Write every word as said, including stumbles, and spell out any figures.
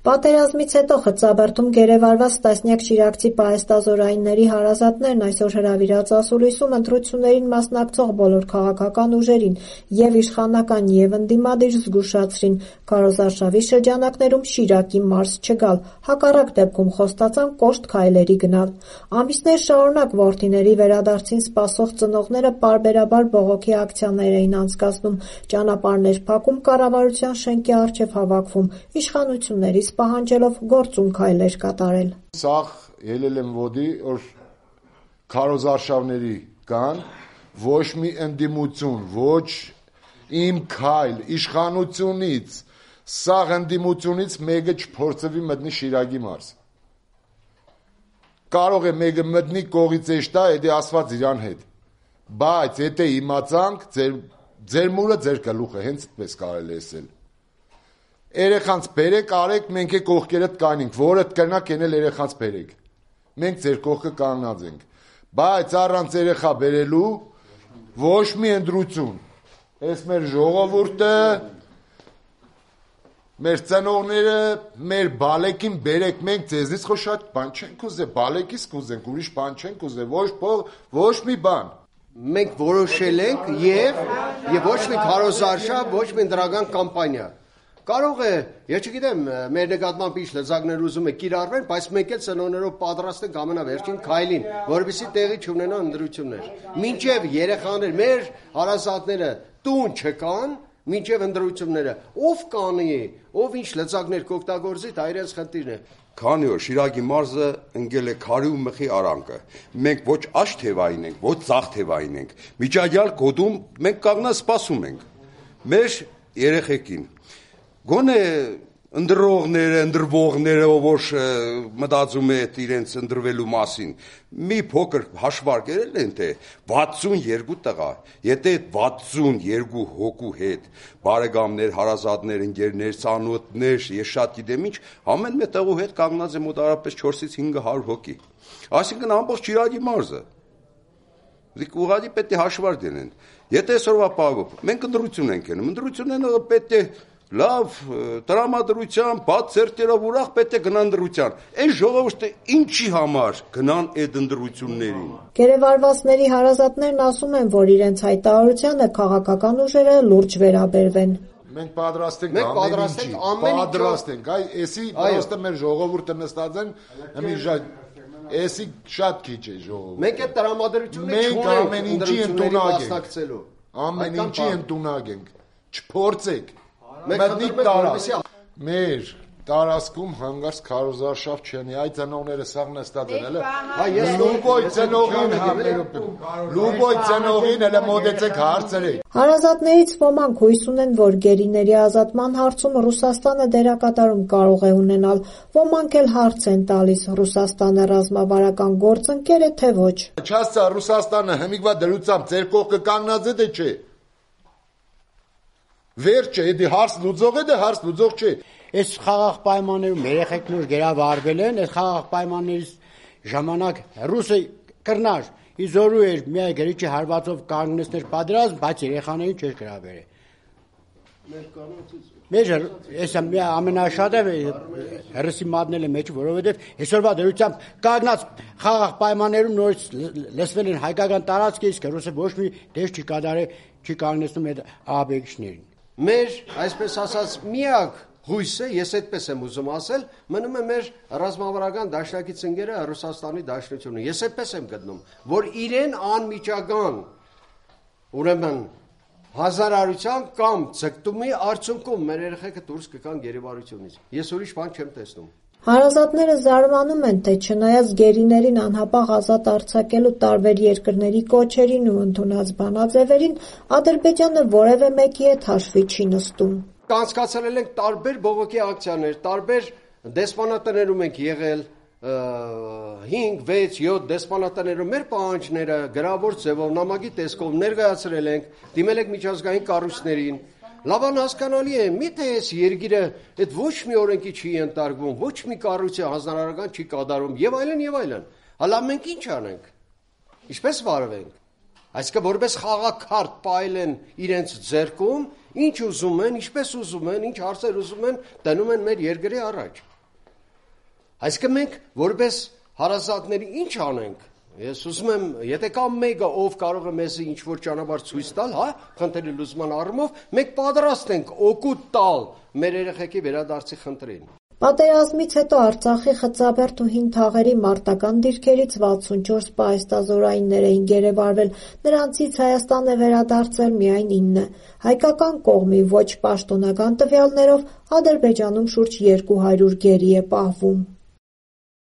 Պատերազմից հետո Խծաբերդում գերեվարված տասնյակ շիրակցի պահեստազորայինների հարազատներն այսօր հրավիրած ասուլիսում ընտրություններին մասնակցող բոլոր քաղաքական ուժերին և իշխանական և ընդդիմադիր զգուշացրին քարոզարշավի շրջանակներում Շիրակի մարզ չգալ, հակառակ դեպքում խոստացան կոշտ քայլերի գնալ։ Ամիսներ շարունակ որդիների վերադարձին սպասող ծնողները պարբերաբար բողոքի ակցիաներ էին անցկացնում, ճանապարհներ փակում, կառավարության շենքի առջև հավաքվում, իշխանություններից պահանջելով գործուն քայլեր կատարել։ Սաղ ելել եմ ոդի, որ քարոզարշավների կան, ոչ մի ընդդիմություն, ոչ իմ քայլ, իշխանությունից, սաղ ընդդիմությունից մեկը չփորձվի մտնի Շիրակի մարզ։ Կարող է մեկը մտնի կողից էշտա, էդի ասված իրան հետ, բայց եթե իմացանք, ձեր, ձեր մուրը ձեր գլուխը, հենց այդպես կարելի ասել։ Երեխանց բերեք, արեք, մենք է կողքերդ կանենք, որդ կրնակ ենել երեխանց բերեք։ Մենք ձեր կողքը կանգնած ենք, բայց առանց երեխա բերելու ոչ մի ընդրություն։ Այս մեր ժողովուրդը, մեր ծնողները, մեր բալեկին բերեք, մենք ձեզնից խո շատ բան չենք ուզե, բալեկիս կուզենք, ուրիշ բան չենք ուզե, ոչ փող, ոչ մի բան։ Մենք որոշել ենք եւ եւ ոչ մի քարոզարշավ, ոչ մի դրական կամպանիա։ Կարող է, ես չգիտեմ, մեր նկատմամբ ինչ լծակներ ուզում է կիրառվեն, բայց մենք էլ ծնողներով պատրաստ ենք ամենավերջին քայլին, որովհետեւ տեղի չունենա ընդրություններ։ Մինչև երեխաներ, մեր հարազատները տուն չկան, մինչև ընդրությունները, ով կանի, ով ինչ լծակներ կօգտագործի, դա իրենց խնդիրն է։ Քանի որ Շիրակի մարզը ընկել է քարի ու մխի արանքը, մենք ոչ աշ թևային ենք, ոչ ցախ թևային ենք, միջադյալ կոդում մենք կանգնած սպասում ենք։ Մեր երեխեքին Գոնե ընդրողները, ընդրվողները, որ մտածում է իրենց ընդրվելու մասին, մի փոքր հաշվարկել են, թե վաթսունյոթ տղա, եթե վաթսունյոթ հոգու հետ, բարեկամներ, հարազատներ, ընկերներ, ծանոթներ, ես շատ գիտեմ ինչ, ամեն մի տղու հետ կանգնած է մոտավորապես չորսից հինգ հարյուր հոգի։ Այսինքն ամբողջ Շիրակի մարզը։ Դուք ուղղակի պետք է հաշվարկ դնեն։ Եթե այսօրվա պահով մենք ընդրություն ենք անում, ընդրությունները պետք է լավ տրամադրության, բաց ծերտերով ուրախ պետք է գնան դրության։ Այս ժողովուրդը ինչի համար գնան այդ ընդրություններին։ Գերեվարվածների հարազատներն ասում են, որ իրենց հայտարարությանը քաղաքական ուժերը լուրջ վերաբերվեն։ Մենք պատրաստ ենք ամեն ինչի, պատրաստ ենք, այ էսի պրոստը մեր ժողովուրդը նստած են, մի ժա էսի շատ քիչ է ժողովուրդը։ Մենք այդ տրամադրությունը չունենք, ամեն ինչի ընդունակ ենք, չփորձեք։ Մտնիկ տարած, մեր տարածքում հանգարց քարոզարշավ չունի, այդ ծնողները սաղ նստած են, էլի լուբոյ ծնողին լուբոյ ծնողին էլ մոտեցեք հարցրեք։ Հարազատներից ոմանք հույս ունեն, որ գերիների ազատման հարցում Ռուսաստանը դերակատարում կարող է ունենալ, ոմանք էլ հարց են տալիս, Ռուսաստանը ռազմավարական գործընկեր է, թե ոչ։ Չասա Ռուսաստանը հմիգվա դրությամբ ձեր կողքը կանգնած է, թե չէ։ Վերջ է, դե հարց լուծող է, դե հարց լուծող չէ։ Այս խաղաղ պայմաններում երեխեքն ուր գերավարվել են, այս խաղաղ պայմաններից ժամանակ ռուսը կրնար, իզորու էր մի գրիչի հարվածով կանգնեցներ պատերազմ, բայց երեխաներին չէր գրավեր։ Մեր այս ամենաշատը հերսի մատնել է մեջ, որովհետև այսօրվա դրությամբ կանգնած խաղաղ պայմաններում նորից լսվել են հայկական տարածքը, իսկ ռուսը ոչ մի դեր չի կատարել, չի կանգնեցնում այդ ահաբեկիչներին։ Մեր, այսպես ասած, միակ հույսը, ես այդպես եմ ուզում ասել, մնում է մեր ռազմավարական դաշնակից ընկերը Ռուսաստանի Դաշնությունը։ Ես այդպես եմ գտնում, որ իրեն անմիջական, ուրեմն հազարարության կամ ցկտումի արդյունքում մեր երեխեքը դուրս կգան գերեվարությունից։ Ես ուրիշ բան չեմ տեսնում։ Հարազատները զարմանում են, թե չնայած գերիներին անհապաղ ազատ արձակելու տարբեր երկրների կոչերին ու ընդունած բանաձևերին, Ադրբեջանը որևէ մեկի հետ հաշվի չի նստում։ Կանցկացրել ենք տարբեր բողոքի ակցիաներ, տարբեր դեսպանատներում ենք եղել, հինգ, վեց, յոթ դեսպանատներում մեր պահանջները գրավոր ձևով նամակի տեսքով ներկայացրել ենք, դիմել ենք միջազգային կառույցներին։ Լավան հասկանալի է, միթե այս երկիրը այդ ոչ մի օրենքի չի ենթարկվում, ոչ մի կառույցի հանձնարարական չի կատարում եւ այլն եւ այլն։ Հələ մենք ինչ անենք։ Ինչպես վարվենք։ Այսինքն որպես խաղաքարտ պայել են իրենց ձեռքում, ինչ ուզում են, ինչպես ուզում են, ինչ հարցեր ուզում են, դնում են մեր երկրի առաջ։ Այսինքն մենք որպես հարազատների ինչ անենք։ Ես ուզում եմ, եթե կա մեկը, ով կարող է մեզ ինչ-որ ճանապարհ ցույց տալ, հա, խնդրի լուծման առումով, մենք պատրաստ ենք օգուտ տալ մեր երեխեքի վերադարձի խնդրին։ Պատերազմից հետո Արցախի Խծաբերդ ու Հին Թաղերի մարտական դիրքերից վաթսունչորս պահեստազորայիններ էին գերեվարվել, նրանցից Հայաստան է վերադարձել միայն ինը։ Հայկական կողմի ոչ պաշտոնական տվյալներով Ադրբեջանում շուրջ երկու հարյուր գերի է պահվում։